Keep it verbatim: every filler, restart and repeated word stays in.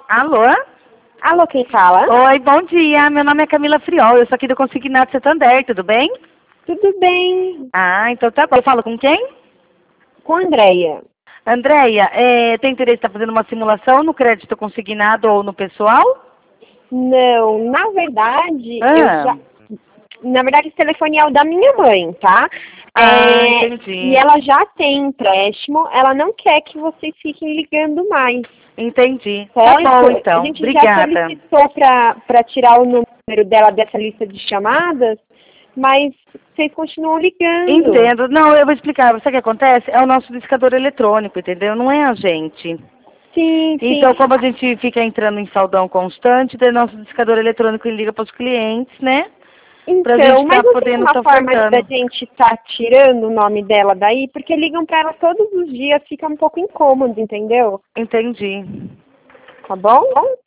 Alô? Alô, quem fala? Oi, bom dia. Meu nome é Camila Friol. Eu sou aqui do Consignado Santander, tudo bem? Tudo bem? Ah, então tá bom. Eu falo com quem? Com a Andréia. Andréia, é, tem interesse em estar fazendo uma simulação no crédito consignado ou no pessoal? Não, na verdade, eu Ah, já... Na verdade, esse telefone é o da minha mãe, tá? ah É, entendi. E ela já tem empréstimo, ela não quer que vocês fiquem ligando mais. Entendi. Tá Certo? bom, A então. gente já Obrigada. solicitou para tirar o número dela dessa lista de chamadas, mas vocês continuam ligando. Entendo. Não, eu vou explicar. Sabe o que acontece? É o nosso discador eletrônico, entendeu? Não é a gente. Sim, sim. Então, como a gente fica entrando em saldão constante, daí nosso discador eletrônico ele liga para os clientes, né? Pra Então, gente mas estar não tem podendo uma estar forma da ofertando. gente estar tirando o nome dela daí? Porque ligam para ela todos os dias, fica um pouco incômodo, entendeu? Entendi. Tá bom?